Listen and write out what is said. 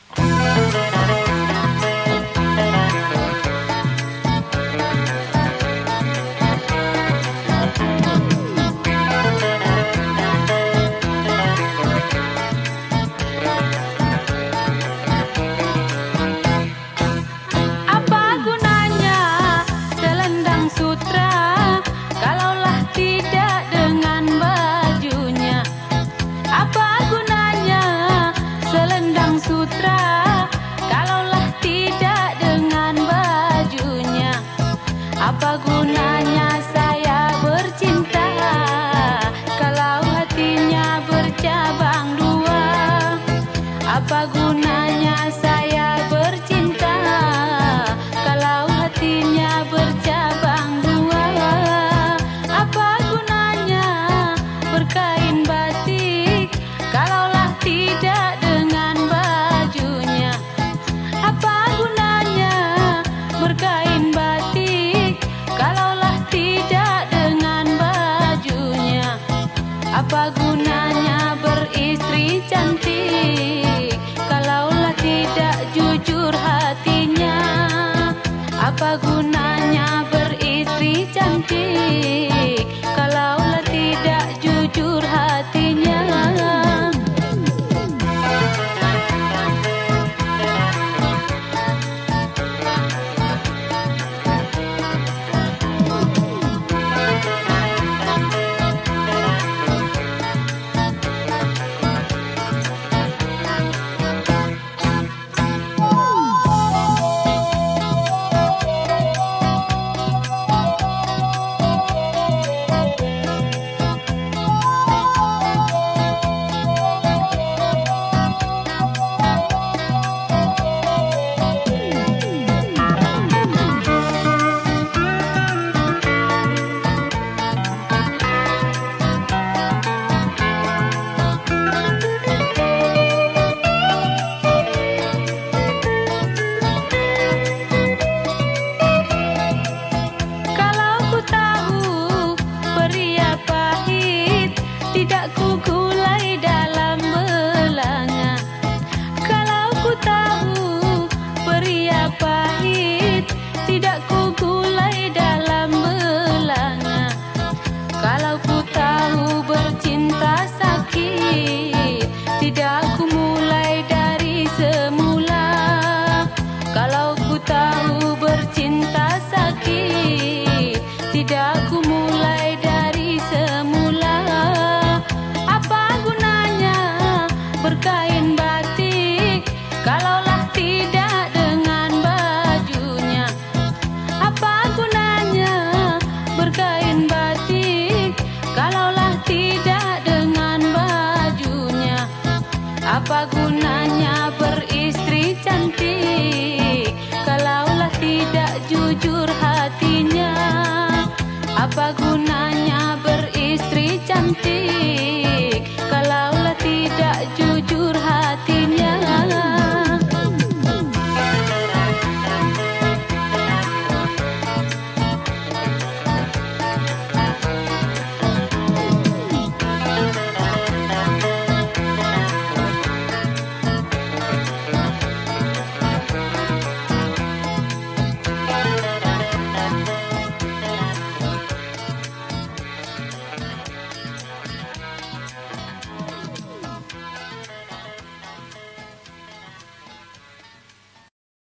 Apa gunanya saya bercinta kalau hatinya bercabang dua? Apa gunanya saya bercinta kalau hatinya bercabang dua? Apa gunanya berkain batik kalaulah tidak dengan bajunya? Apa gunanya berkain batik kalaulah tidak dengan bajunya? Apa gunanya beristri cantik kalaulah tidak jujur hatinya? Apa gunanya beristri cantik kalaulah tidak jujur hatinya? Tidak ku gulai dalam belanga. Kalau ku tahu pria pahit, tidak ku gulai dalam belanga. Kalau ku tahu bercinta sakit, tidak ku mulai dari semula. Kalau ku tahu bercinta sakit, tidak ku mulai dari semula. Berkain batik kalaulah tidak dengan bajunya? Apa gunanya berkain batik kalaulah tidak dengan bajunya? Apa gunanya beristri cantik kalaulah tidak jujur hatinya? Apa gunanya beristri cantik